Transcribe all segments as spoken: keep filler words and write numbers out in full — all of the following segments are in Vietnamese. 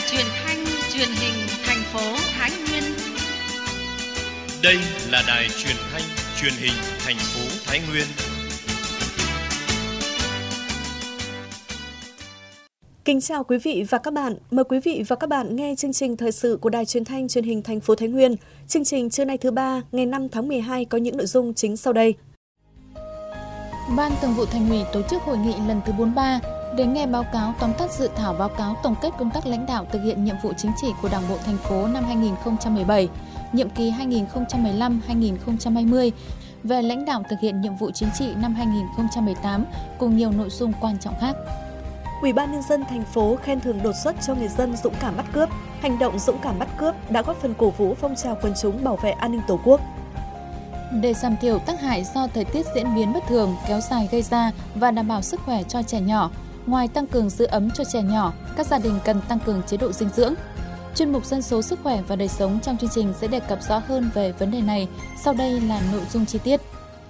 truyền thanh truyền hình thành phố Thái Nguyên. Đây là đài truyền thanh truyền hình thành phố Thái Nguyên. Kính chào quý vị và các bạn. Mời quý vị và các bạn nghe chương trình thời sự của đài truyền thanh truyền hình thành phố Thái Nguyên. Chương trình trưa nay thứ ba, ngày năm tháng mười hai có những nội dung chính sau đây. Ban Thường vụ Thành ủy tổ chức hội nghị lần thứ bốn mươi ba để nghe báo cáo tóm tắt dự thảo báo cáo tổng kết công tác lãnh đạo thực hiện nhiệm vụ chính trị của Đảng bộ thành phố năm hai nghìn không trăm mười bảy, nhiệm kỳ hai nghìn không trăm mười lăm đến hai nghìn không trăm hai mươi về lãnh đạo thực hiện nhiệm vụ chính trị năm hai nghìn không trăm mười tám cùng nhiều nội dung quan trọng khác. Ủy ban nhân dân thành phố khen thưởng đột xuất cho người dân dũng cảm bắt cướp. Hành động dũng cảm bắt cướp đã góp phần cổ vũ phong trào quần chúng bảo vệ an ninh Tổ quốc. Để giảm thiểu tác hại do thời tiết diễn biến bất thường, kéo dài gây ra và đảm bảo sức khỏe cho trẻ nhỏ, ngoài tăng cường giữ ấm cho trẻ nhỏ, các gia đình cần tăng cường chế độ dinh dưỡng. Chuyên mục dân số sức khỏe và đời sống trong chương trình sẽ đề cập rõ hơn về vấn đề này. Sau đây là nội dung chi tiết.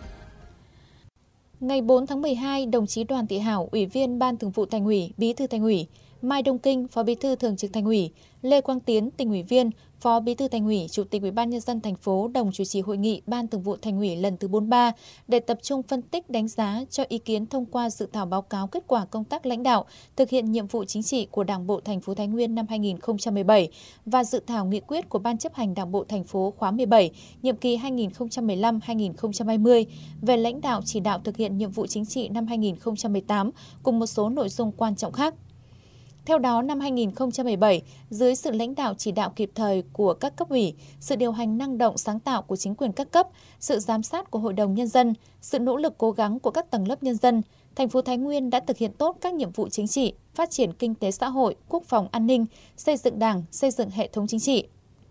Ngày bốn tháng mười hai, đồng chí Đoàn Thị Hảo, Ủy viên Ban Thường vụ Thành ủy, Bí thư Thành ủy, Mai Đông Kinh, Phó Bí thư Thường trực Thành ủy, Lê Quang Tiến, Tỉnh ủy viên, Phó Bí thư Thành ủy, Chủ tịch Ủy ban nhân dân thành phố đồng chủ trì hội nghị Ban Thường vụ Thành ủy lần thứ bốn mươi ba để tập trung phân tích, đánh giá, cho ý kiến thông qua dự thảo báo cáo kết quả công tác lãnh đạo thực hiện nhiệm vụ chính trị của Đảng bộ thành phố Thái Nguyên năm hai nghìn không trăm mười bảy và dự thảo nghị quyết của Ban chấp hành Đảng bộ thành phố khóa mười bảy, nhiệm kỳ hai nghìn không trăm mười lăm đến hai nghìn không trăm hai mươi về lãnh đạo chỉ đạo thực hiện nhiệm vụ chính trị năm hai nghìn không trăm mười tám cùng một số nội dung quan trọng khác. Theo đó, năm hai nghìn không trăm mười bảy, dưới sự lãnh đạo chỉ đạo kịp thời của các cấp ủy, sự điều hành năng động sáng tạo của chính quyền các cấp, sự giám sát của Hội đồng Nhân dân, sự nỗ lực cố gắng của các tầng lớp nhân dân, thành phố Thái Nguyên đã thực hiện tốt các nhiệm vụ chính trị, phát triển kinh tế xã hội, quốc phòng an ninh, xây dựng Đảng, xây dựng hệ thống chính trị.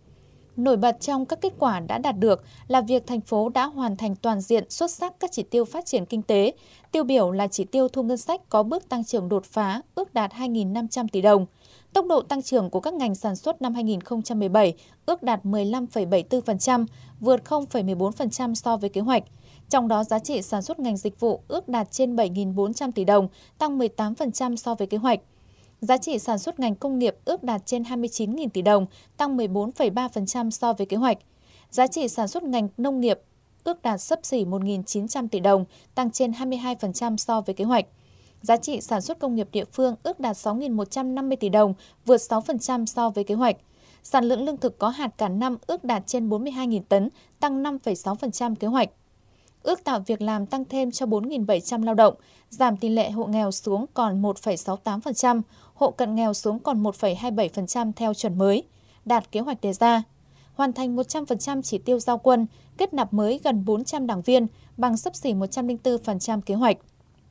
Nổi bật trong các kết quả đã đạt được là việc thành phố đã hoàn thành toàn diện xuất sắc các chỉ tiêu phát triển kinh tế, tiêu biểu là chỉ tiêu thu ngân sách có bước tăng trưởng đột phá, ước đạt hai nghìn năm trăm tỷ đồng. Tốc độ tăng trưởng của các ngành sản xuất năm hai nghìn không trăm mười bảy ước đạt mười lăm phẩy bảy mươi tư phần trăm, vượt không phẩy mười bốn phần trăm so với kế hoạch. Trong đó, giá trị sản xuất ngành dịch vụ ước đạt trên bảy nghìn bốn trăm tỷ đồng, tăng mười tám phần trăm so với kế hoạch. Giá trị sản xuất ngành công nghiệp ước đạt trên hai mươi chín nghìn tỷ đồng, tăng mười bốn phẩy ba phần trăm so với kế hoạch. Giá trị sản xuất ngành nông nghiệp ước đạt xấp xỉ một nghìn chín trăm tỷ đồng, tăng trên hai mươi hai phần trăm so với kế hoạch. Giá trị sản xuất công nghiệp địa phương ước đạt sáu nghìn một trăm năm mươi tỷ đồng, vượt sáu phần trăm so với kế hoạch. Sản lượng lương thực có hạt cả năm ước đạt trên bốn mươi hai nghìn tấn, tăng năm phẩy sáu phần trăm kế hoạch. Ước tạo việc làm tăng thêm cho bốn nghìn bảy trăm lao động, giảm tỷ lệ hộ nghèo xuống còn một phẩy sáu mươi tám phần trăm, hộ cận nghèo xuống còn một phẩy hai mươi bảy phần trăm theo chuẩn mới, đạt kế hoạch đề ra. Hoàn thành một trăm phần trăm chỉ tiêu giao quân, kết nạp mới gần bốn trăm đảng viên, bằng xấp xỉ một trăm lẻ bốn phần trăm kế hoạch.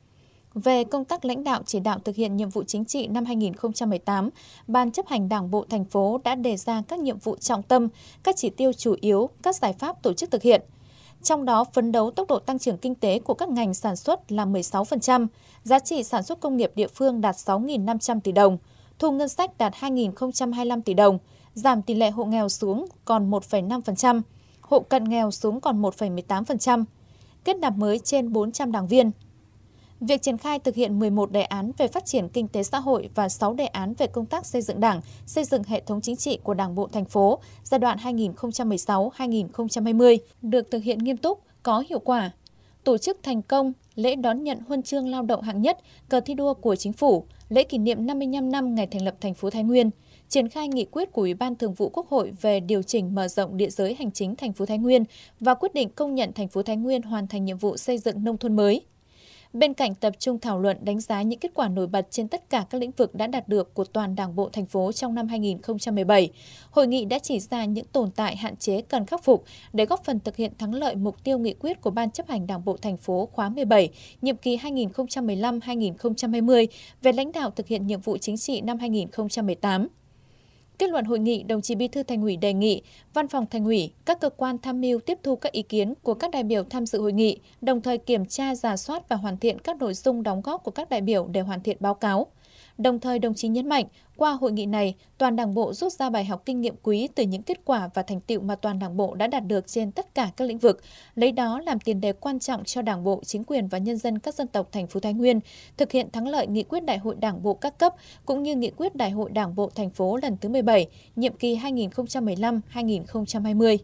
Về công tác lãnh đạo chỉ đạo thực hiện nhiệm vụ chính trị năm hai nghìn không trăm mười tám, Ban chấp hành Đảng bộ thành phố đã đề ra các nhiệm vụ trọng tâm, các chỉ tiêu chủ yếu, các giải pháp tổ chức thực hiện. Trong đó, phấn đấu tốc độ tăng trưởng kinh tế của các ngành sản xuất là mười sáu phần trăm, giá trị sản xuất công nghiệp địa phương đạt sáu nghìn năm trăm tỷ đồng, thu ngân sách đạt hai nghìn không trăm hai mươi lăm tỷ đồng, giảm tỷ lệ hộ nghèo xuống còn một phẩy năm phần trăm, hộ cận nghèo xuống còn một phẩy mười tám phần trăm, kết nạp mới trên bốn trăm đảng viên. Việc triển khai thực hiện mười một đề án về phát triển kinh tế xã hội và sáu đề án về công tác xây dựng Đảng, xây dựng hệ thống chính trị của Đảng bộ thành phố giai đoạn hai nghìn không trăm mười sáu đến hai nghìn không trăm hai mươi được thực hiện nghiêm túc, có hiệu quả. Tổ chức thành công lễ đón nhận huân chương lao động hạng nhất, cờ thi đua của Chính phủ, lễ kỷ niệm năm mươi lăm năm ngày thành lập thành phố Thái Nguyên, triển khai nghị quyết của Ủy ban Thường vụ Quốc hội về điều chỉnh mở rộng địa giới hành chính thành phố Thái Nguyên và quyết định công nhận thành phố Thái Nguyên hoàn thành nhiệm vụ xây dựng nông thôn mới. Bên cạnh tập trung thảo luận đánh giá những kết quả nổi bật trên tất cả các lĩnh vực đã đạt được của toàn Đảng bộ thành phố trong năm hai nghìn không trăm mười bảy, hội nghị đã chỉ ra những tồn tại hạn chế cần khắc phục để góp phần thực hiện thắng lợi mục tiêu nghị quyết của Ban chấp hành Đảng bộ thành phố khóa mười bảy, nhiệm kỳ hai nghìn không trăm mười lăm đến hai nghìn không trăm hai mươi về lãnh đạo thực hiện nhiệm vụ chính trị năm hai nghìn không trăm mười tám. Kết luận hội nghị, đồng chí Bí thư Thành ủy đề nghị Văn phòng Thành ủy, các cơ quan tham mưu tiếp thu các ý kiến của các đại biểu tham dự hội nghị, đồng thời kiểm tra, rà soát và hoàn thiện các nội dung đóng góp của các đại biểu để hoàn thiện báo cáo. Đồng thời, đồng chí nhấn mạnh, qua hội nghị này, toàn Đảng bộ rút ra bài học kinh nghiệm quý từ những kết quả và thành tựu mà toàn Đảng bộ đã đạt được trên tất cả các lĩnh vực, lấy đó làm tiền đề quan trọng cho Đảng bộ, chính quyền và nhân dân các dân tộc thành phố Thái Nguyên thực hiện thắng lợi nghị quyết Đại hội Đảng bộ các cấp cũng như nghị quyết Đại hội Đảng bộ thành phố lần thứ mười bảy, nhiệm kỳ hai nghìn không trăm mười lăm đến hai nghìn không trăm hai mươi.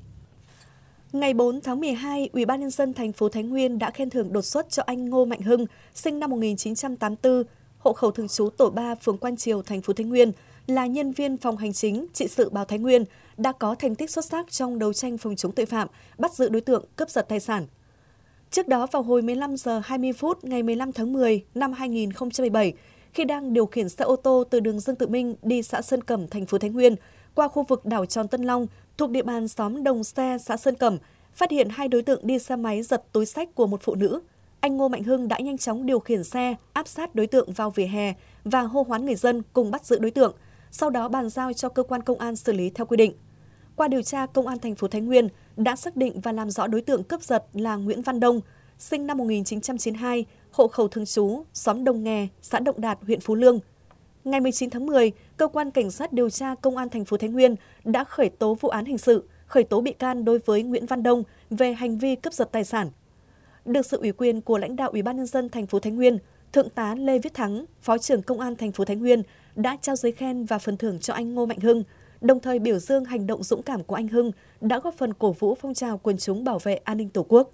Ngày bốn tháng mười hai, Ủy ban nhân dân thành phố Thái Nguyên đã khen thưởng đột xuất cho anh Ngô Mạnh Hưng, sinh năm một nghìn chín trăm tám mươi tư, hộ khẩu thường trú tổ ba, phường Quan Triều, thành phố Thái Nguyên, là nhân viên phòng hành chính, trị sự báo Thái Nguyên, đã có thành tích xuất sắc trong đấu tranh phòng chống tội phạm, bắt giữ đối tượng cướp giật tài sản. Trước đó, vào hồi mười lăm giờ hai mươi phút ngày mười lăm tháng mười năm hai nghìn không trăm mười bảy, khi đang điều khiển xe ô tô từ đường Dương Tự Minh đi xã Sơn Cẩm, thành phố Thái Nguyên, qua khu vực đảo Tròn Tân Long, thuộc địa bàn xóm Đồng Xe, xã Sơn Cẩm, phát hiện hai đối tượng đi xe máy giật túi xách của một phụ nữ. Anh Ngô Mạnh Hưng đã nhanh chóng điều khiển xe, áp sát đối tượng vào vỉa hè và hô hoán người dân cùng bắt giữ đối tượng, sau đó bàn giao cho cơ quan công an xử lý theo quy định. Qua điều tra, Công an thành phố Thái Nguyên đã xác định và làm rõ đối tượng cướp giật là Nguyễn Văn Đông, sinh năm một nghìn chín trăm chín mươi hai, hộ khẩu thường trú, xóm Đồng Nghè, xã Động Đạt, huyện Phú Lương. Ngày mười chín tháng mười, Cơ quan Cảnh sát điều tra Công an thành phố Thái Nguyên đã khởi tố vụ án hình sự, khởi tố bị can đối với Nguyễn Văn Đông về hành vi cướp giật tài sản. Được sự ủy quyền của lãnh đạo Ủy ban nhân dân thành phố Thái Nguyên, Thượng tá Lê Viết Thắng, Phó trưởng Công an thành phố Thái Nguyên đã trao giấy khen và phần thưởng cho anh Ngô Mạnh Hưng, đồng thời biểu dương hành động dũng cảm của anh Hưng đã góp phần cổ vũ phong trào quần chúng bảo vệ an ninh Tổ quốc.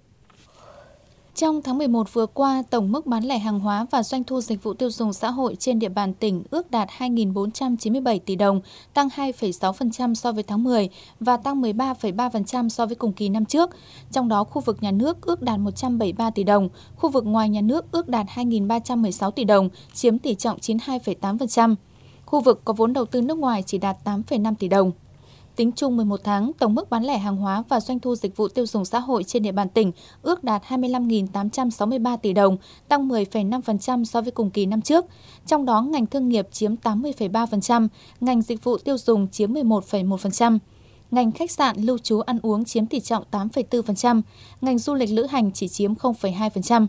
Trong tháng mười một vừa qua, tổng mức bán lẻ hàng hóa và doanh thu dịch vụ tiêu dùng xã hội trên địa bàn tỉnh ước đạt hai nghìn bốn trăm chín mươi bảy tỷ đồng, tăng hai phẩy sáu phần trăm so với tháng mười và tăng mười ba phẩy ba phần trăm so với cùng kỳ năm trước. Trong đó, khu vực nhà nước ước đạt một trăm bảy mươi ba tỷ đồng, khu vực ngoài nhà nước ước đạt hai nghìn ba trăm mười sáu tỷ đồng, chiếm tỷ trọng chín mươi hai phẩy tám phần trăm. Khu vực có vốn đầu tư nước ngoài chỉ đạt tám phẩy năm tỷ đồng. Tính chung mười một tháng, tổng mức bán lẻ hàng hóa và doanh thu dịch vụ tiêu dùng xã hội trên địa bàn tỉnh ước đạt hai mươi lăm nghìn tám trăm sáu mươi ba tỷ đồng, tăng mười phẩy năm phần trăm so với cùng kỳ năm trước. Trong đó, ngành thương nghiệp chiếm tám mươi phẩy ba phần trăm, ngành dịch vụ tiêu dùng chiếm mười một phẩy một phần trăm. Ngành khách sạn, lưu trú, ăn uống chiếm tỷ trọng tám phẩy bốn phần trăm, ngành du lịch lữ hành chỉ chiếm không phẩy hai phần trăm.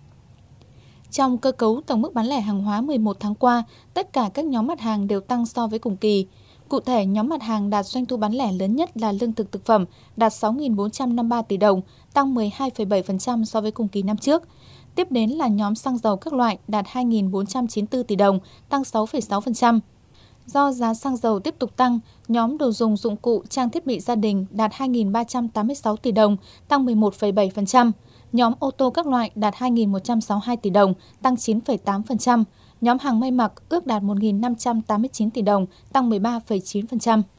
Trong cơ cấu tổng mức bán lẻ hàng hóa mười một tháng qua, tất cả các nhóm mặt hàng đều tăng so với cùng kỳ. Cụ thể, nhóm mặt hàng đạt doanh thu bán lẻ lớn nhất là lương thực thực phẩm, đạt sáu nghìn bốn trăm năm mươi ba tỷ đồng, tăng mười hai phẩy bảy phần trăm so với cùng kỳ năm trước. Tiếp đến là nhóm xăng dầu các loại, đạt hai nghìn bốn trăm chín mươi tư tỷ đồng, tăng sáu phẩy sáu phần trăm. Do giá xăng dầu tiếp tục tăng, nhóm đồ dùng dụng cụ trang thiết bị gia đình đạt hai nghìn ba trăm tám mươi sáu tỷ đồng, tăng mười một phẩy bảy phần trăm. Nhóm ô tô các loại đạt hai nghìn một trăm sáu mươi hai tỷ đồng, tăng chín phẩy tám phần trăm. Nhóm hàng may mặc ước đạt một nghìn năm trăm tám mươi chín tỷ đồng, tăng mười ba phẩy chín phần trăm.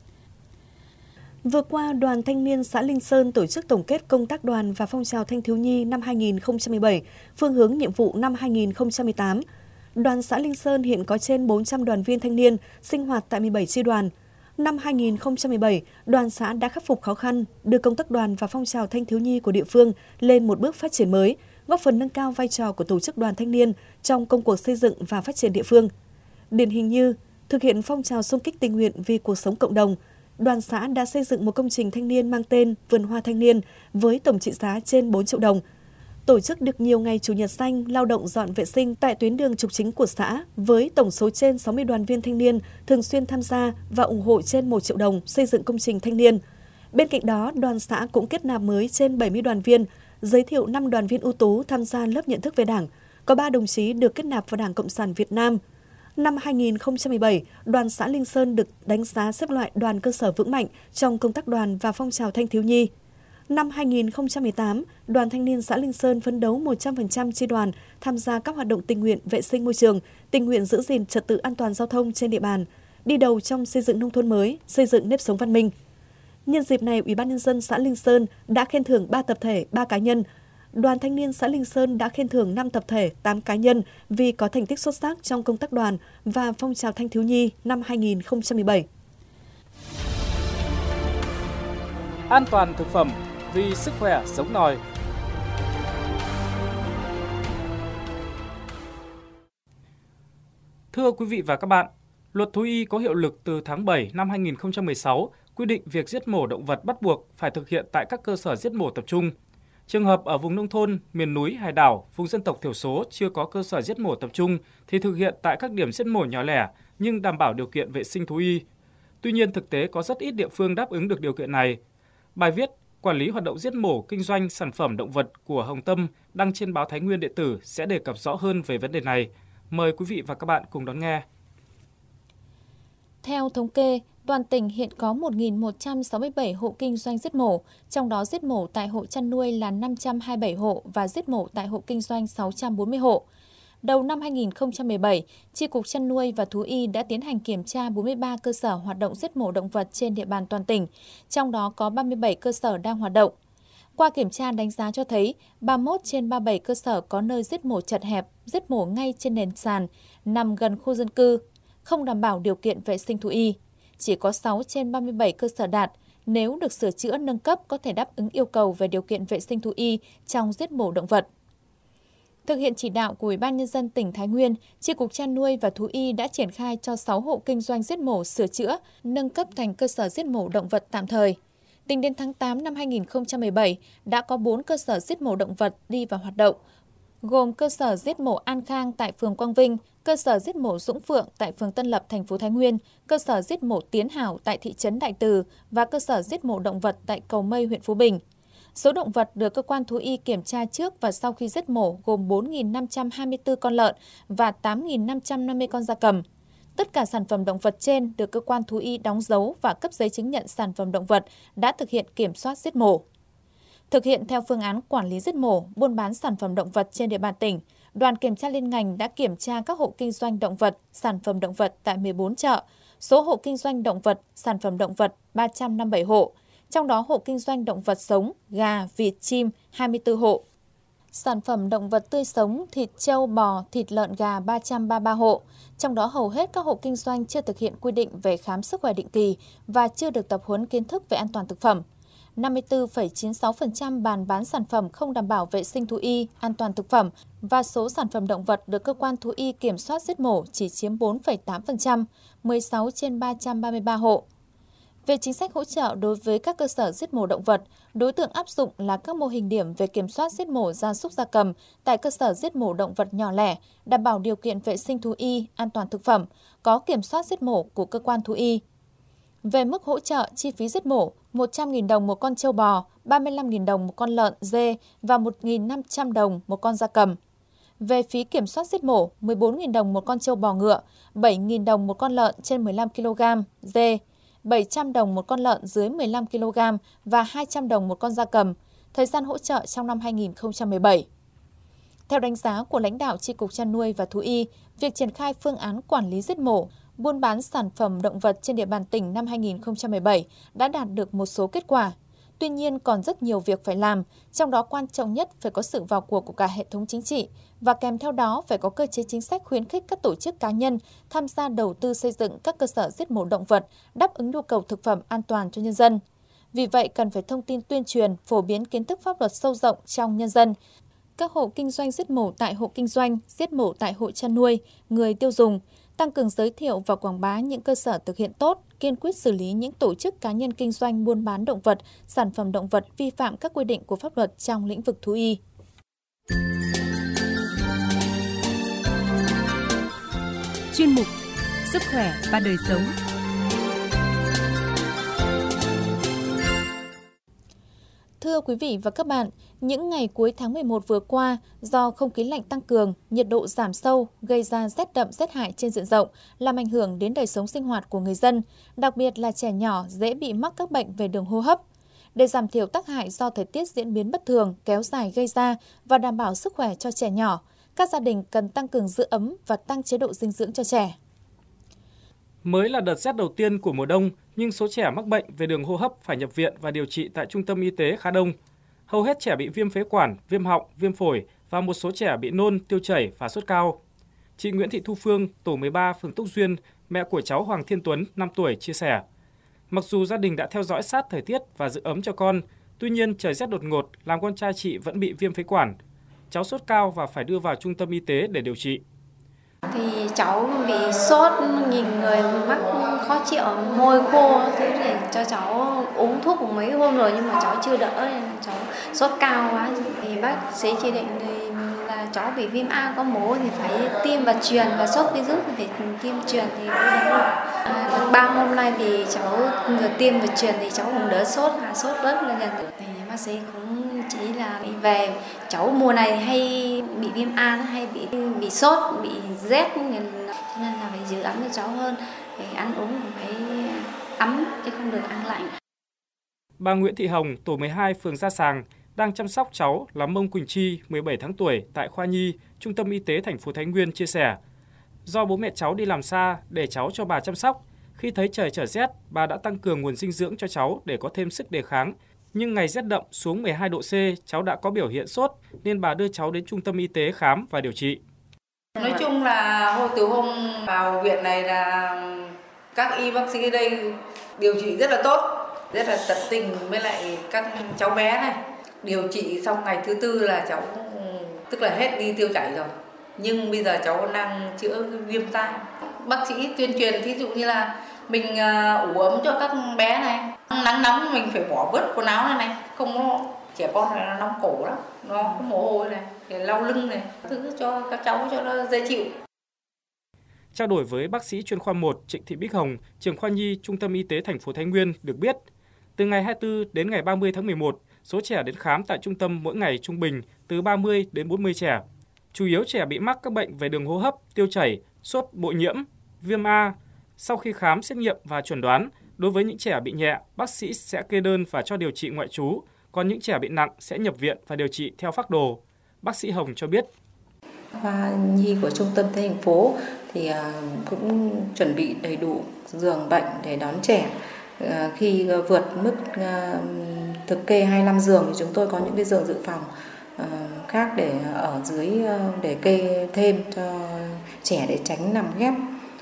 Vừa qua, Đoàn Thanh niên xã Linh Sơn tổ chức tổng kết công tác đoàn và phong trào thanh thiếu nhi năm hai nghìn không trăm mười bảy, phương hướng nhiệm vụ năm hai nghìn không trăm mười tám. Đoàn xã Linh Sơn hiện có trên bốn trăm đoàn viên thanh niên sinh hoạt tại mười bảy chi đoàn. Năm hai nghìn không trăm mười bảy, đoàn xã đã khắc phục khó khăn, đưa công tác đoàn và phong trào thanh thiếu nhi của địa phương lên một bước phát triển mới, góp phần nâng cao vai trò của tổ chức đoàn thanh niên trong công cuộc xây dựng và phát triển địa phương. Điển hình như thực hiện phong trào xung kích tình nguyện vì cuộc sống cộng đồng, đoàn xã đã xây dựng một công trình thanh niên mang tên Vườn Hoa Thanh niên với tổng trị giá trên bốn triệu đồng. Tổ chức được nhiều ngày Chủ nhật xanh lao động dọn vệ sinh tại tuyến đường trục chính của xã với tổng số trên sáu mươi đoàn viên thanh niên thường xuyên tham gia và ủng hộ trên một triệu đồng xây dựng công trình thanh niên. Bên cạnh đó, đoàn xã cũng kết nạp mới trên bảy mươi đoàn viên, giới thiệu năm đoàn viên ưu tú tham gia lớp nhận thức về Đảng, có ba đồng chí được kết nạp vào Đảng Cộng sản Việt Nam. Năm hai nghìn không trăm mười bảy, đoàn xã Linh Sơn được đánh giá xếp loại đoàn cơ sở vững mạnh trong công tác đoàn và phong trào thanh thiếu nhi. Năm hai nghìn không trăm mười tám, Đoàn Thanh niên xã Linh Sơn phấn đấu một trăm phần trăm chi đoàn tham gia các hoạt động tình nguyện vệ sinh môi trường, tình nguyện giữ gìn trật tự an toàn giao thông trên địa bàn, đi đầu trong xây dựng nông thôn mới, xây dựng nếp sống văn minh. Nhân dịp này, Ủy ban nhân dân xã Linh Sơn đã khen thưởng ba tập thể, ba cá nhân. Đoàn Thanh niên xã Linh Sơn đã khen thưởng năm tập thể, tám cá nhân vì có thành tích xuất sắc trong công tác đoàn và phong trào thanh thiếu nhi năm hai nghìn không trăm mười bảy. An toàn thực phẩm vì sức khỏe sống nòi. Thưa quý vị và các bạn, Luật Thú y có hiệu lực từ tháng bảy năm hai nghìn không trăm mười sáu, quy định việc giết mổ động vật bắt buộc phải thực hiện tại các cơ sở giết mổ tập trung. Trường hợp ở vùng nông thôn, miền núi, hải đảo, vùng dân tộc thiểu số chưa có cơ sở giết mổ tập trung thì thực hiện tại các điểm giết mổ nhỏ lẻ nhưng đảm bảo điều kiện vệ sinh thú y. Tuy nhiên, thực tế có rất ít địa phương đáp ứng được điều kiện này. Bài viết Quản lý hoạt động giết mổ kinh doanh sản phẩm động vật của Hồng Tâm đăng trên báo Thái Nguyên điện tử sẽ đề cập rõ hơn về vấn đề này. Mời quý vị và các bạn cùng đón nghe. Theo thống kê, toàn tỉnh hiện có một nghìn một trăm sáu mươi bảy hộ kinh doanh giết mổ, trong đó giết mổ tại hộ chăn nuôi là năm trăm hai mươi bảy hộ và giết mổ tại hộ kinh doanh sáu trăm bốn mươi hộ. Đầu năm hai nghìn không trăm mười bảy, Chi cục Chăn nuôi và Thú y đã tiến hành kiểm tra bốn mươi ba cơ sở hoạt động giết mổ động vật trên địa bàn toàn tỉnh, trong đó có ba mươi bảy cơ sở đang hoạt động. Qua kiểm tra đánh giá cho thấy, ba mươi mốt trên ba mươi bảy cơ sở có nơi giết mổ chật hẹp, giết mổ ngay trên nền sàn, nằm gần khu dân cư, không đảm bảo điều kiện vệ sinh thú y. Chỉ có sáu trên ba mươi bảy cơ sở đạt, nếu được sửa chữa nâng cấp có thể đáp ứng yêu cầu về điều kiện vệ sinh thú y trong giết mổ động vật. Thực hiện chỉ đạo của Ủy ban Nhân dân tỉnh Thái Nguyên, Chi cục Chăn nuôi và Thú y đã triển khai cho sáu hộ kinh doanh giết mổ sửa chữa, nâng cấp thành cơ sở giết mổ động vật tạm thời. Tính đến tháng tám năm hai nghìn không trăm mười bảy, đã có bốn cơ sở giết mổ động vật đi vào hoạt động, gồm cơ sở giết mổ An Khang tại phường Quang Vinh, cơ sở giết mổ Dũng Phượng tại phường Tân Lập, thành phố Thái Nguyên, cơ sở giết mổ Tiến Hảo tại thị trấn Đại Từ và cơ sở giết mổ động vật tại Cầu Mây, huyện Phú Bình. Số động vật được cơ quan thú y kiểm tra trước và sau khi giết mổ gồm bốn nghìn năm trăm hai mươi tư con lợn và tám nghìn năm trăm năm mươi con gia cầm. Tất cả sản phẩm động vật trên được cơ quan thú y đóng dấu và cấp giấy chứng nhận sản phẩm động vật đã thực hiện kiểm soát giết mổ. Thực hiện theo phương án quản lý giết mổ, buôn bán sản phẩm động vật trên địa bàn tỉnh, đoàn kiểm tra liên ngành đã kiểm tra các hộ kinh doanh động vật, sản phẩm động vật tại mười bốn chợ, số hộ kinh doanh động vật, sản phẩm động vật ba trăm năm mươi bảy hộ, trong đó hộ kinh doanh động vật sống, gà, vịt, chim hai mươi tư hộ. Sản phẩm động vật tươi sống, thịt trâu, bò, thịt lợn, gà ba trăm ba mươi ba hộ, trong đó hầu hết các hộ kinh doanh chưa thực hiện quy định về khám sức khỏe định kỳ và chưa được tập huấn kiến thức về an toàn thực phẩm. năm mươi tư phẩy chín mươi sáu phần trăm bàn bán sản phẩm không đảm bảo vệ sinh thú y, an toàn thực phẩm và số sản phẩm động vật được cơ quan thú y kiểm soát giết mổ chỉ chiếm bốn phẩy tám phần trăm, mười sáu trên ba trăm ba mươi ba hộ. Về chính sách hỗ trợ đối với các cơ sở giết mổ động vật, đối tượng áp dụng là các mô hình điểm về kiểm soát giết mổ gia súc gia cầm tại cơ sở giết mổ động vật nhỏ lẻ, đảm bảo điều kiện vệ sinh thú y, an toàn thực phẩm, có kiểm soát giết mổ của cơ quan thú y. Về mức hỗ trợ chi phí giết mổ, một trăm nghìn đồng một con trâu bò, ba mươi lăm nghìn đồng một con lợn, dê và một nghìn năm trăm đồng một con gia cầm. Về phí kiểm soát giết mổ, mười bốn nghìn đồng một con trâu bò ngựa, bảy nghìn đồng một con lợn trên mười lăm ki lô gam, dê, bảy trăm đồng một con lợn dưới mười lăm ki lô gam và hai trăm đồng một con gia cầm, thời gian hỗ trợ trong năm hai nghìn không trăm mười bảy. Theo đánh giá của lãnh đạo Chi cục Chăn nuôi và Thú y, việc triển khai phương án quản lý giết mổ, buôn bán sản phẩm động vật trên địa bàn tỉnh năm hai nghìn không trăm mười bảy đã đạt được một số kết quả. Tuy nhiên còn rất nhiều việc phải làm, trong đó quan trọng nhất phải có sự vào cuộc của cả hệ thống chính trị và kèm theo đó phải có cơ chế chính sách khuyến khích các tổ chức cá nhân tham gia đầu tư xây dựng các cơ sở giết mổ động vật đáp ứng nhu cầu thực phẩm an toàn cho nhân dân. Vì vậy cần phải thông tin tuyên truyền, phổ biến kiến thức pháp luật sâu rộng trong nhân dân. Các hộ kinh doanh giết mổ tại hộ kinh doanh, giết mổ tại hộ chăn nuôi, người tiêu dùng, tăng cường giới thiệu và quảng bá những cơ sở thực hiện tốt, kiên quyết xử lý những tổ chức cá nhân kinh doanh buôn bán động vật, sản phẩm động vật vi phạm các quy định của pháp luật trong lĩnh vực thú y. Chuyên mục Sức khỏe và đời sống. Thưa quý vị và các bạn, những ngày cuối tháng mười một vừa qua, do không khí lạnh tăng cường, nhiệt độ giảm sâu, gây ra rét đậm rét hại trên diện rộng, làm ảnh hưởng đến đời sống sinh hoạt của người dân, đặc biệt là trẻ nhỏ dễ bị mắc các bệnh về đường hô hấp. Để giảm thiểu tác hại do thời tiết diễn biến bất thường, kéo dài gây ra và đảm bảo sức khỏe cho trẻ nhỏ, các gia đình cần tăng cường giữ ấm và tăng chế độ dinh dưỡng cho trẻ. Mới là đợt rét đầu tiên của mùa đông, nhưng số trẻ mắc bệnh về đường hô hấp phải nhập viện và điều trị tại trung tâm y tế khá đông. Hầu hết trẻ bị viêm phế quản, viêm họng, viêm phổi và một số trẻ bị nôn, tiêu chảy và sốt cao. Chị Nguyễn Thị Thu Phương, tổ mười ba, phường Túc Duyên, mẹ của cháu Hoàng Thiên Tuấn, năm tuổi, chia sẻ. Mặc dù gia đình đã theo dõi sát thời tiết và giữ ấm cho con, tuy nhiên trời rét đột ngột làm con trai chị vẫn bị viêm phế quản. Cháu sốt cao và phải đưa vào trung tâm y tế để điều trị. Thì cháu bị sốt, nhìn người mắc khó chịu, môi khô, thế để cho cháu uống thuốc cũng mấy hôm rồi nhưng mà cháu chưa đỡ, nên cháu sốt cao quá. Thì bác sĩ chỉ định thì là cháu bị viêm A có mổ thì phải tiêm và truyền, và sốt virus thì phải tiêm truyền thì mới đỡ được. À, ba hôm nay thì cháu vừa tiêm và truyền thì cháu cũng đỡ sốt, hạ sốt bớt lên dần. Thì bác sĩ cũng chỉ là về cháu mùa này hay bị viêm A, hay bị bị sốt, bị rét, nên là phải giữ ấm cho cháu hơn, phải ăn uống cũng phải ấm chứ không được ăn lạnh. Bà Nguyễn Thị Hồng, tổ mười hai, phường Gia Sàng đang chăm sóc cháu là Mông Quỳnh Chi, mười bảy tháng tuổi tại khoa nhi, Trung tâm Y tế thành phố Thái Nguyên chia sẻ. Do bố mẹ cháu đi làm xa để cháu cho bà chăm sóc, khi thấy trời trở rét, bà đã tăng cường nguồn dinh dưỡng cho cháu để có thêm sức đề kháng. Nhưng ngày rét đậm xuống mười hai độ C, cháu đã có biểu hiện sốt nên bà đưa cháu đến trung tâm y tế khám và điều trị. Nói chung là hồi từ hôm vào viện này là các y bác sĩ ở đây điều trị rất là tốt, rất là tận tình với lại các cháu bé này. Điều trị xong ngày thứ tư là cháu tức là hết đi tiêu chảy rồi. Nhưng bây giờ cháu đang chữa viêm tai. Bác sĩ tuyên truyền thí dụ như là mình ủ ấm cho các bé này. Nắng nóng mình phải bỏ bớt quần áo này này, không có trẻ con này nó nóng cổ lắm, nó có mồ hôi này, để lau lưng này, thứ cho các cháu cho nó dễ chịu. Trao đổi với bác sĩ chuyên khoa một Trịnh Thị Bích Hồng, trưởng khoa nhi Trung tâm Y tế thành phố Thái Nguyên được biết, từ ngày hai mươi tư đến ngày ba mươi tháng mười một, số trẻ đến khám tại trung tâm mỗi ngày trung bình từ ba mươi đến bốn mươi trẻ. Chủ yếu trẻ bị mắc các bệnh về đường hô hấp, tiêu chảy, sốt, bội nhiễm, viêm A. Sau khi khám, xét nghiệm và chẩn đoán, đối với những trẻ bị nhẹ, bác sĩ sẽ kê đơn và cho điều trị ngoại trú, còn những trẻ bị nặng sẽ nhập viện và điều trị theo phác đồ. Bác sĩ Hồng cho biết. Khoa nhi của trung tâm thành phố thì cũng chuẩn bị đầy đủ giường bệnh để đón trẻ. Khi vượt mức thực kê hai mươi lăm giường thì chúng tôi có những cái giường dự phòng khác để ở dưới để kê thêm cho trẻ để tránh nằm ghép.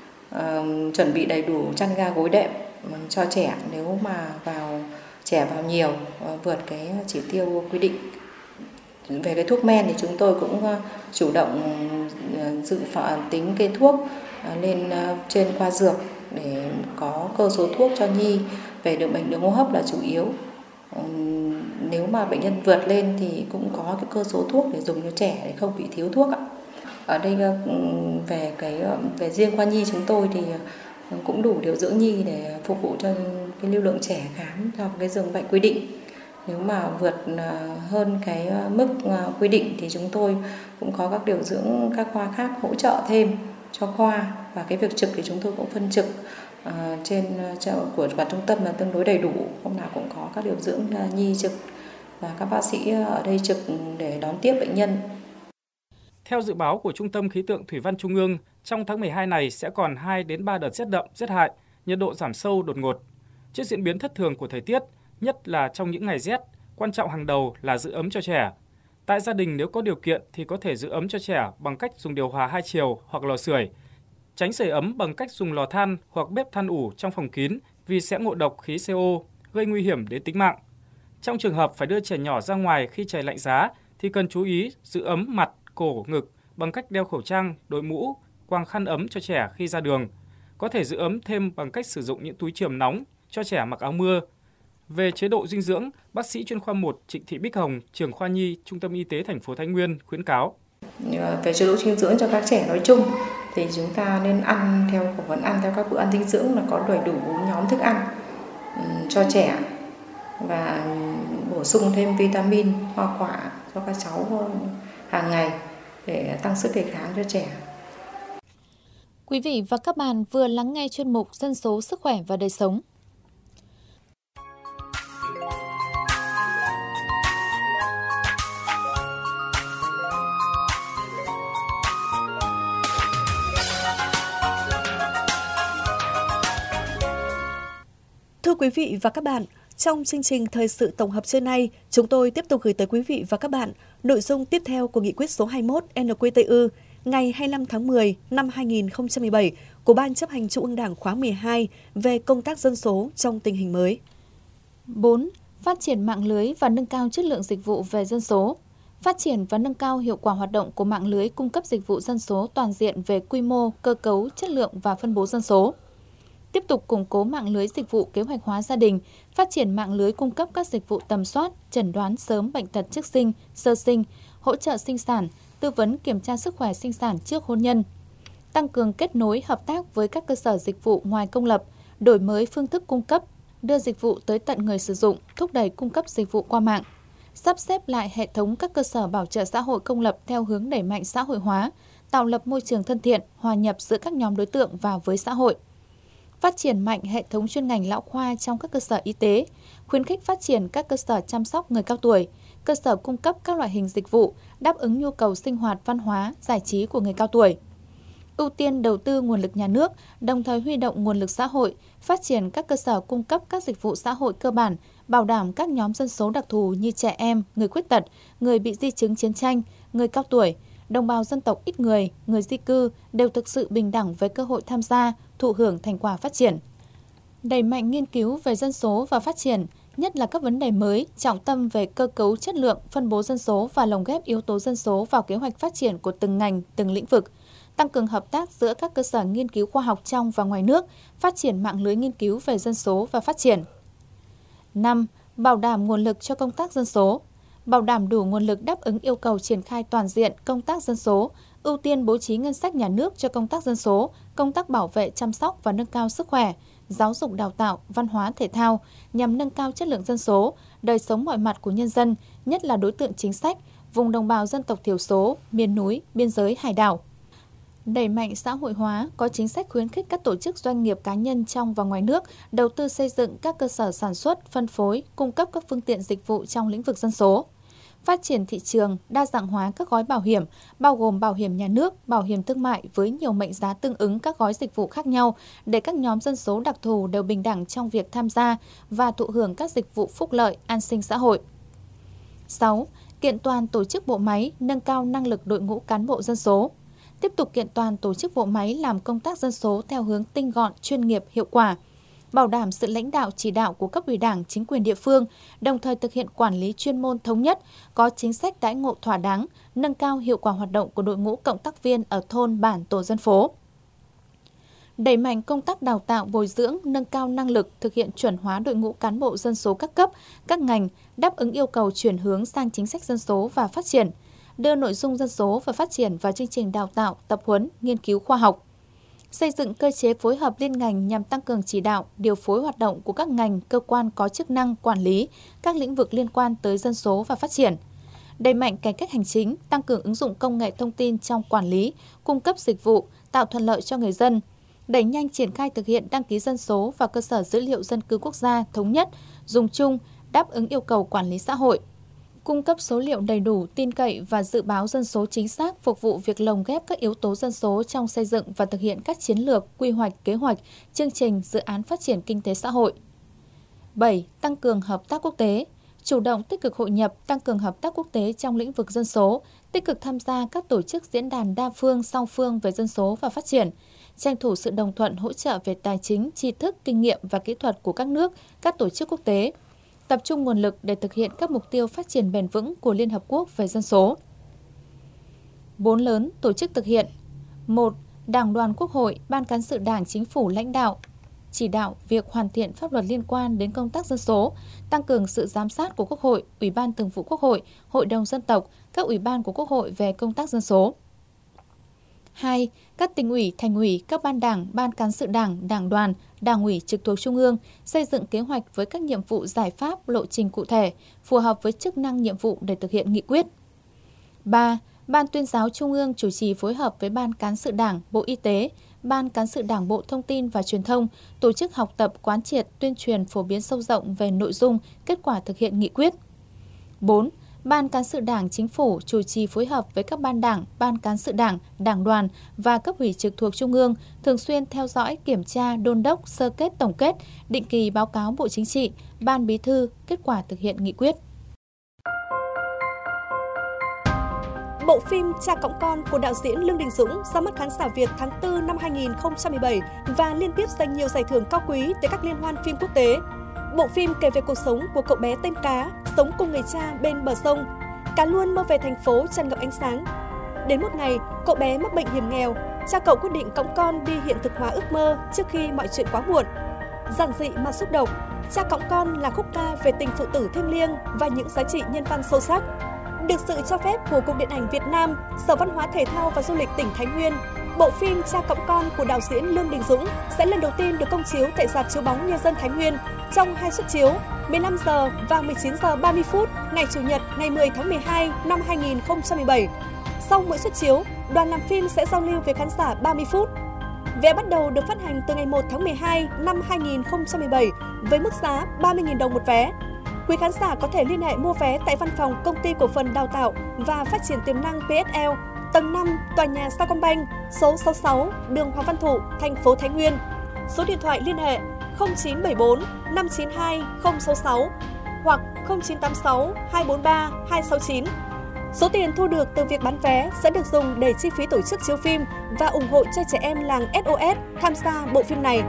Chuẩn bị đầy đủ chăn ga gối đệm cho trẻ nếu mà vào trẻ vào nhiều vượt cái chỉ tiêu quy định. Về cái thuốc men thì chúng tôi cũng chủ động dự phòng tính cái thuốc lên trên khoa dược để có cơ số thuốc cho nhi về đường bệnh đường hô hấp là chủ yếu. Nếu mà bệnh nhân vượt lên thì cũng có cái cơ số thuốc để dùng cho trẻ để không bị thiếu thuốc ạ. Ở đây về cái về riêng khoa nhi chúng tôi thì cũng đủ điều dưỡng nhi để phục vụ cho cái lưu lượng trẻ khám theo cái giường bệnh quy định. Nếu mà vượt hơn cái mức quy định thì chúng tôi cũng có các điều dưỡng các khoa khác hỗ trợ thêm cho khoa, và cái việc trực thì chúng tôi cũng phân trực uh, trên của toàn trung tâm là tương đối đầy đủ, hôm nào cũng có các điều dưỡng nhi trực và các bác sĩ ở đây trực để đón tiếp bệnh nhân. Theo dự báo của Trung tâm Khí tượng Thủy văn Trung ương, trong tháng mười hai này sẽ còn hai đến ba đợt rét đậm, rét hại, nhiệt độ giảm sâu đột ngột. Trước diễn biến thất thường của thời tiết, nhất là trong những ngày rét, quan trọng hàng đầu là giữ ấm cho trẻ. Tại gia đình nếu có điều kiện thì có thể giữ ấm cho trẻ bằng cách dùng điều hòa hai chiều hoặc lò sưởi. Tránh sưởi ấm bằng cách dùng lò than hoặc bếp than ủ trong phòng kín vì sẽ ngộ độc khí xê o, gây nguy hiểm đến tính mạng. Trong trường hợp phải đưa trẻ nhỏ ra ngoài khi trời lạnh giá thì cần chú ý giữ ấm mặt, cổ, ngực bằng cách đeo khẩu trang, đội mũ, quàng khăn ấm cho trẻ khi ra đường. Có thể giữ ấm thêm bằng cách sử dụng những túi chườm nóng cho trẻ mặc áo mưa. Về chế độ dinh dưỡng, bác sĩ chuyên khoa một Trịnh Thị Bích Hồng, trưởng khoa nhi Trung tâm Y tế thành phố Thái Nguyên khuyến cáo. Về chế độ dinh dưỡng cho các trẻ nói chung thì chúng ta nên ăn theo khẩu phần ăn theo các bữa ăn dinh dưỡng là có đầy đủ bốn nhóm thức ăn cho trẻ và bổ sung thêm vitamin, hoa quả cho các cháu hàng ngày để tăng sức đề kháng cho trẻ. Quý vị và các bạn vừa lắng nghe chuyên mục Dân số, sức khỏe và đời sống. Thưa quý vị và các bạn, trong chương trình thời sự tổng hợp trưa nay, chúng tôi tiếp tục gửi tới quý vị và các bạn nội dung tiếp theo của nghị quyết số hai mươi mốt en quy tê ư ngày hai mươi lăm tháng mười năm hai nghìn không trăm mười bảy của Ban chấp hành Trung ương Đảng khóa mười hai về công tác dân số trong tình hình mới. bốn. Phát triển mạng lưới và nâng cao chất lượng dịch vụ về dân số. phát triển và nâng cao hiệu quả hoạt động của mạng lưới cung cấp dịch vụ dân số toàn diện về quy mô, cơ cấu, chất lượng và phân bố dân số. Tiếp tục củng cố mạng lưới dịch vụ kế hoạch hóa gia đình, phát triển mạng lưới cung cấp các dịch vụ tầm soát, chẩn đoán sớm bệnh tật trước sinh, sơ sinh, hỗ trợ sinh sản, tư vấn kiểm tra sức khỏe sinh sản trước hôn nhân. Tăng cường kết nối hợp tác với các cơ sở dịch vụ ngoài công lập, đổi mới phương thức cung cấp, đưa dịch vụ tới tận người sử dụng, thúc đẩy cung cấp dịch vụ qua mạng. Sắp xếp lại hệ thống các cơ sở bảo trợ xã hội công lập theo hướng đẩy mạnh xã hội hóa, tạo lập môi trường thân thiện, hòa nhập giữa các nhóm đối tượng và với xã hội. Phát triển mạnh hệ thống chuyên ngành lão khoa trong các cơ sở y tế, khuyến khích phát triển các cơ sở chăm sóc người cao tuổi, cơ sở cung cấp các loại hình dịch vụ đáp ứng nhu cầu sinh hoạt văn hóa, giải trí của người cao tuổi. Ưu tiên đầu tư nguồn lực nhà nước, đồng thời huy động nguồn lực xã hội, phát triển các cơ sở cung cấp các dịch vụ xã hội cơ bản, bảo đảm các nhóm dân số đặc thù như trẻ em, người khuyết tật, người bị di chứng chiến tranh, người cao tuổi, đồng bào dân tộc ít người, người di cư đều thực sự bình đẳng với cơ hội tham gia, thụ hưởng thành quả phát triển. Đẩy mạnh nghiên cứu về dân số và phát triển, nhất là các vấn đề mới, trọng tâm về cơ cấu chất lượng, phân bố dân số và lồng ghép yếu tố dân số vào kế hoạch phát triển của từng ngành, từng lĩnh vực. Tăng cường hợp tác giữa các cơ sở nghiên cứu khoa học trong và ngoài nước, phát triển mạng lưới nghiên cứu về dân số và phát triển. năm. Bảo đảm nguồn lực cho công tác dân số. Bảo đảm đủ nguồn lực đáp ứng yêu cầu triển khai toàn diện công tác dân số, ưu tiên bố trí ngân sách nhà nước cho công tác dân số, công tác bảo vệ, chăm sóc và nâng cao sức khỏe, giáo dục đào tạo, văn hóa thể thao nhằm nâng cao chất lượng dân số, đời sống mọi mặt của nhân dân, nhất là đối tượng chính sách, vùng đồng bào dân tộc thiểu số, miền núi, biên giới, hải đảo. Đẩy mạnh xã hội hóa, có chính sách khuyến khích các tổ chức doanh nghiệp cá nhân trong và ngoài nước đầu tư xây dựng các cơ sở sản xuất, phân phối, cung cấp các phương tiện dịch vụ trong lĩnh vực dân số. Phát triển thị trường, đa dạng hóa các gói bảo hiểm, bao gồm bảo hiểm nhà nước, bảo hiểm thương mại với nhiều mệnh giá tương ứng các gói dịch vụ khác nhau để các nhóm dân số đặc thù đều bình đẳng trong việc tham gia và thụ hưởng các dịch vụ phúc lợi, an sinh xã hội. sáu. Kiện toàn tổ chức bộ máy, nâng cao năng lực đội ngũ cán bộ dân số. Tiếp tục kiện toàn tổ chức bộ máy làm công tác dân số theo hướng tinh gọn, chuyên nghiệp, hiệu quả, bảo đảm sự lãnh đạo chỉ đạo của cấp ủy Đảng, chính quyền địa phương, đồng thời thực hiện quản lý chuyên môn thống nhất, có chính sách đãi ngộ thỏa đáng, nâng cao hiệu quả hoạt động của đội ngũ cộng tác viên ở thôn, bản, tổ dân phố. Đẩy mạnh công tác đào tạo, bồi dưỡng, nâng cao năng lực, thực hiện chuẩn hóa đội ngũ cán bộ dân số các cấp, các ngành, đáp ứng yêu cầu chuyển hướng sang chính sách dân số và phát triển, đưa nội dung dân số và phát triển vào chương trình đào tạo, tập huấn, nghiên cứu khoa học. Xây dựng cơ chế phối hợp liên ngành nhằm tăng cường chỉ đạo, điều phối hoạt động của các ngành, cơ quan có chức năng quản lý các lĩnh vực liên quan tới dân số và phát triển. Đẩy mạnh cải cách hành chính, tăng cường ứng dụng công nghệ thông tin trong quản lý, cung cấp dịch vụ, tạo thuận lợi cho người dân. Đẩy nhanh triển khai thực hiện đăng ký dân số vào cơ sở dữ liệu dân cư quốc gia thống nhất, dùng chung, đáp ứng yêu cầu quản lý xã hội. Cung cấp số liệu đầy đủ, tin cậy và dự báo dân số chính xác phục vụ việc lồng ghép các yếu tố dân số trong xây dựng và thực hiện các chiến lược, quy hoạch, kế hoạch, chương trình, dự án phát triển kinh tế xã hội. bảy. Tăng cường hợp tác quốc tế. Chủ động tích cực hội nhập, tăng cường hợp tác quốc tế trong lĩnh vực dân số, tích cực tham gia các tổ chức diễn đàn đa phương, song phương về dân số và phát triển, tranh thủ sự đồng thuận hỗ trợ về tài chính, tri thức, kinh nghiệm và kỹ thuật của các nước, các tổ chức quốc tế. Tập trung nguồn lực để thực hiện các mục tiêu phát triển bền vững của Liên Hợp Quốc về dân số. Bốn lớn tổ chức thực hiện. một. Đảng đoàn Quốc hội, Ban Cán sự Đảng, Chính phủ lãnh đạo, chỉ đạo việc hoàn thiện pháp luật liên quan đến công tác dân số, tăng cường sự giám sát của Quốc hội, Ủy ban Thường vụ Quốc hội, Hội đồng Dân tộc, các ủy ban của Quốc hội về công tác dân số. hai. Các tỉnh ủy, thành ủy, các ban đảng, ban cán sự đảng, đảng đoàn, đảng ủy trực thuộc Trung ương xây dựng kế hoạch với các nhiệm vụ giải pháp, lộ trình cụ thể, phù hợp với chức năng nhiệm vụ để thực hiện nghị quyết. ba. Ban Tuyên giáo Trung ương chủ trì phối hợp với Ban Cán sự Đảng, Bộ Y tế, Ban Cán sự Đảng Bộ Thông tin và Truyền thông tổ chức học tập, quán triệt, tuyên truyền phổ biến sâu rộng về nội dung, kết quả thực hiện nghị quyết. bốn. Ban Cán sự Đảng Chính phủ chủ trì phối hợp với các ban đảng, ban cán sự đảng, đảng đoàn và cấp ủy trực thuộc Trung ương thường xuyên theo dõi, kiểm tra, đôn đốc, sơ kết, tổng kết, định kỳ báo cáo Bộ Chính trị, Ban Bí thư kết quả thực hiện nghị quyết. Bộ phim Cha cõng con của đạo diễn Lương Đình Dũng ra mắt khán giả Việt tháng tư năm hai nghìn không trăm mười bảy và liên tiếp giành nhiều giải thưởng cao quý tại các liên hoan phim quốc tế. Bộ phim kể về cuộc sống của cậu bé tên Cá, sống cùng người cha bên bờ sông. Cá luôn mơ về thành phố tràn ngập ánh sáng. Đến một ngày, cậu bé mắc bệnh hiểm nghèo, cha cậu quyết định cõng con đi hiện thực hóa ước mơ trước khi mọi chuyện quá muộn. Giản dị mà xúc động, Cha cõng con là khúc ca về tình phụ tử thiêng liêng và những giá trị nhân văn sâu sắc. Được sự cho phép của Cục Điện ảnh Việt Nam, Sở Văn hóa Thể thao và Du lịch tỉnh Thái Nguyên, bộ phim Cha cõng con của đạo diễn Lương Đình Dũng sẽ lần đầu tiên được công chiếu tại rạp chiếu bóng Nhân dân Thái Nguyên trong hai suất chiếu mười lăm giờ và mười chín giờ ba mươi phút ngày Chủ nhật ngày mười tháng mười hai năm hai nghìn không trăm mười bảy. Sau mỗi suất chiếu, đoàn làm phim sẽ giao lưu với khán giả ba mươi phút. Vé bắt đầu được phát hành từ ngày một tháng mười hai năm hai nghìn không trăm mười bảy với mức giá ba mươi nghìn đồng một vé. Quý khán giả có thể liên hệ mua vé tại văn phòng Công ty Cổ phần Đào tạo và Phát triển Tiềm năng pê ét lờ, tầng năm, tòa nhà Sacombank, số sáu mươi sáu, đường Hoàng Văn Thụ, thành phố Thái Nguyên. Số điện thoại liên hệ không chín bảy bốn năm chín hai không sáu sáu hoặc không chín tám sáu hai bốn ba hai sáu chín. Số tiền thu được từ việc bán vé sẽ được dùng để chi phí tổ chức chiếu phim và ủng hộ cho trẻ em làng ét o ét tham gia bộ phim này.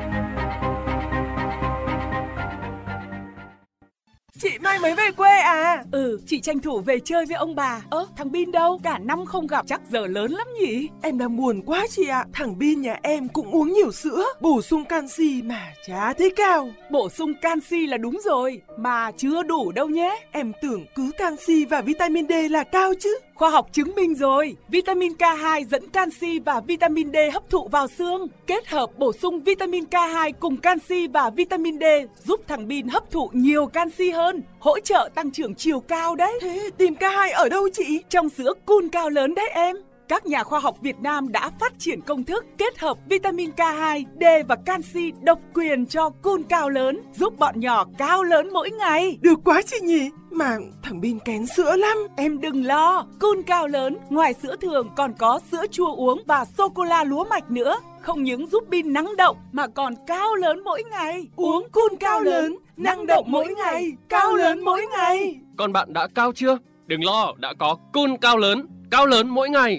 Chị mai mới về quê à? Ừ, chị tranh thủ về chơi với ông bà. Ơ, thằng Bin đâu? Cả năm không gặp chắc giờ lớn lắm nhỉ? Em đang buồn quá chị ạ. Thằng Bin nhà em cũng uống nhiều sữa, bổ sung canxi mà chả thấy cao. Bổ sung canxi là đúng rồi, mà chưa đủ đâu nhé. Em tưởng cứ canxi và vitamin D là cao chứ. Khoa học chứng minh rồi, vitamin K hai dẫn canxi và vitamin D hấp thụ vào xương. Kết hợp bổ sung vitamin K hai cùng canxi và vitamin D giúp thằng Bin hấp thụ nhiều canxi hơn, hỗ trợ tăng trưởng chiều cao đấy. Thế tìm K hai ở đâu chị? Trong sữa Cool Cao Lớn đấy em. Các nhà khoa học Việt Nam đã phát triển công thức kết hợp vitamin K hai, D và canxi độc quyền cho Cool Cao Lớn, giúp bọn nhỏ cao lớn mỗi ngày. Được quá chị nhỉ? Mà thằng Bin kén sữa lắm. Em đừng lo, Cool Cao Lớn ngoài sữa thường còn có sữa chua uống và sô-cô-la lúa mạch nữa. Không những giúp Bin năng động mà còn cao lớn mỗi ngày. Uống Cool Cao Lớn, năng động mỗi ngày, cao lớn mỗi ngày. Còn bạn đã cao chưa? Đừng lo, đã có Cool Cao Lớn, cao lớn mỗi ngày.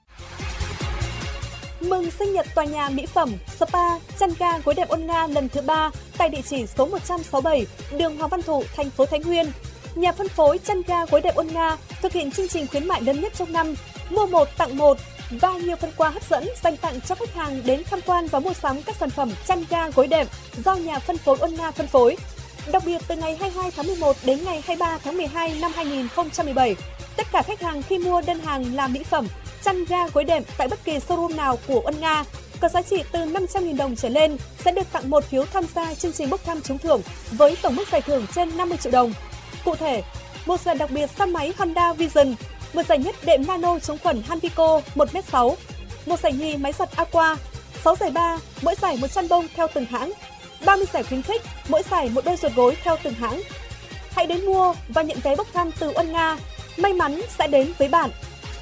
Mừng sinh nhật tòa nhà mỹ phẩm, spa, chăn ga gối đẹp Ôn Nga lần thứ ba tại địa chỉ số một trăm sáu mươi bảy, đường Hoàng Văn Thụ, thành phố Thái Nguyên. Nhà phân phối chăn ga gối đẹp Ôn Nga thực hiện chương trình khuyến mại lớn nhất trong năm, mua một tặng một và nhiều phần quà hấp dẫn dành tặng cho khách hàng đến tham quan và mua sắm các sản phẩm chăn ga gối đẹp do nhà phân phối Ôn Nga phân phối. Đặc biệt từ ngày hai mươi hai tháng mười một đến ngày hai mươi ba tháng mười hai năm hai nghìn không trăm mười bảy, tất cả khách hàng khi mua đơn hàng là mỹ phẩm, chăn ga gối đệm tại bất kỳ showroom nào của Ôn Nga có giá trị từ năm trăm nghìn đồng trở lên sẽ được tặng một phiếu tham gia chương trình bốc thăm trúng thưởng với tổng mức giải thưởng trên năm mươi triệu đồng. Cụ thể, một giải đặc biệt xe máy Honda Vision, một giải nhất đệm nano chống khuẩn Hanvico một mét sáu, một giải nhì máy giặt Aqua, sáu giải ba, mỗi giải một chăn bông theo từng hãng, ba mươi giải khuyến khích, mỗi giải một đôi ruột gối theo từng hãng. Hãy đến mua và nhận vé bốc thăm từ Ôn Nga, may mắn sẽ đến với bạn.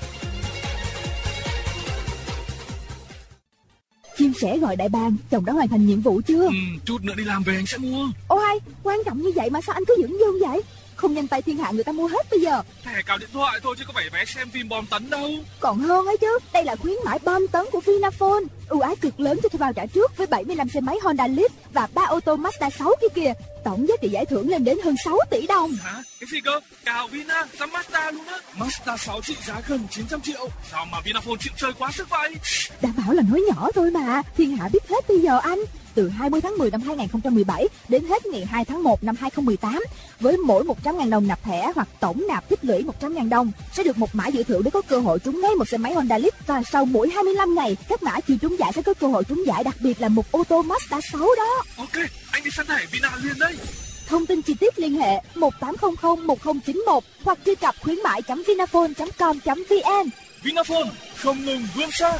Chim sẻ gọi đại bàng, chồng đã hoàn thành nhiệm vụ chưa? Ừ, chút nữa đi làm về anh sẽ mua. Ô hay, quan trọng như vậy mà sao anh cứ dưỡng dưng vậy? Không nhanh tay thiên hạ người ta mua hết bây giờ. Thẻ cào điện thoại thôi chứ có phải vé xem phim bom tấn đâu. Còn hơn ấy chứ, đây là khuyến mãi bom tấn của Vinaphone. Ưu ái cực lớn cho thuê bao trả trước với bảy mươi lăm xe máy Honda Leaf và ba ô tô Mazda sáu kia kìa. Tổng giá trị giải thưởng lên đến hơn sáu tỷ đồng. Hả? Cái gì cơ? Cào Vina, dám Mazda luôn á. Mazda sáu trị giá gần chín trăm triệu. Sao mà Vinaphone chịu chơi quá sức vậy? Đã bảo là nói nhỏ thôi mà, thiên hạ biết hết bây giờ anh. Từ hai mươi tháng mười năm hai nghìn không trăm mười bảy đến hết ngày hai tháng một năm hai nghìn không trăm mười tám, với mỗi một trăm nghìn đồng nạp thẻ hoặc tổng nạp tích lũy một trăm nghìn đồng sẽ được một mã dự thưởng để có cơ hội trúng ngay một xe máy Honda Leaf, và sau mỗi hai mươi lăm ngày các mã chưa trúng giải sẽ có cơ hội trúng giải đặc biệt là một ô tô Mazda sáu đó. Ok, anh đi săn thẻ Vina liền đây. Thông tin chi tiết liên hệ một tám không không một không chín một hoặc truy cập khuyến mại chấm vinaphone chấm com chấm vn. Vinaphone không ngừng vươn xa.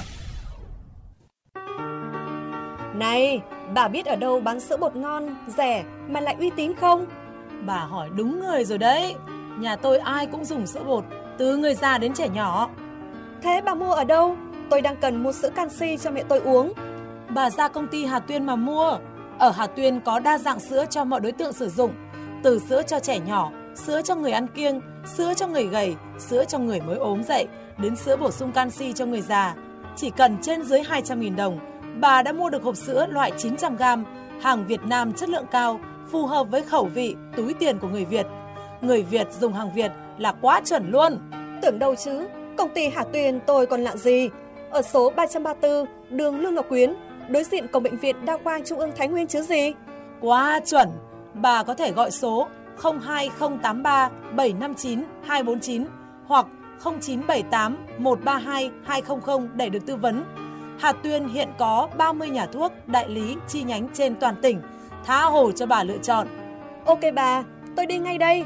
Này, bà biết ở đâu bán sữa bột ngon, rẻ mà lại uy tín không? Bà hỏi đúng người rồi đấy. Nhà tôi ai cũng dùng sữa bột, từ người già đến trẻ nhỏ. Thế bà mua ở đâu? Tôi đang cần mua sữa canxi cho mẹ tôi uống. Bà ra công ty Hà Tuyên mà mua. Ở Hà Tuyên có đa dạng sữa cho mọi đối tượng sử dụng, từ sữa cho trẻ nhỏ, sữa cho người ăn kiêng, sữa cho người gầy, sữa cho người mới ốm dậy, đến sữa bổ sung canxi cho người già. Chỉ cần trên dưới hai trăm nghìn đồng, bà đã mua được hộp sữa loại chín trăm gam, hàng Việt Nam chất lượng cao, phù hợp với khẩu vị, túi tiền của người Việt. Người Việt dùng hàng Việt là quá chuẩn luôn. Tưởng đâu chứ, công ty Hà Tuyền tôi còn lạ gì. Ở số ba trăm ba mươi tư, đường Lương Ngọc Quyến, đối diện cổng bệnh viện Đa khoa Trung ương Thái Nguyên chứ gì. Quá chuẩn. Bà có thể gọi số không hai không tám ba bảy năm chín hai bốn chín hoặc không chín bảy tám một ba hai hai không không để được tư vấn. Hà Tuyền hiện có ba mươi nhà thuốc, đại lý, chi nhánh trên toàn tỉnh, tha hồ cho bà lựa chọn. Ok bà, tôi đi ngay đây.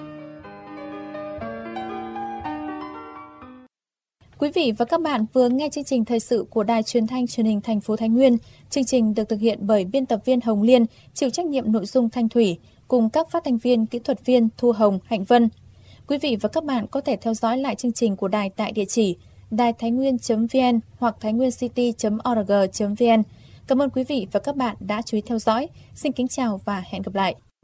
Quý vị và các bạn vừa nghe chương trình thời sự của Đài Truyền thanh Truyền hình thành phố Thái Nguyên. Chương trình được thực hiện bởi biên tập viên Hồng Liên, chịu trách nhiệm nội dung Thanh Thủy, cùng các phát thanh viên, kỹ thuật viên Thu Hồng, Hạnh Vân. Quý vị và các bạn có thể theo dõi lại chương trình của đài tại địa chỉ đài thái nguyên chấm vn hoặc thái nguyên city chấm org chấm vn. Cảm ơn quý vị và các bạn đã chú ý theo dõi. Xin kính chào và hẹn gặp lại.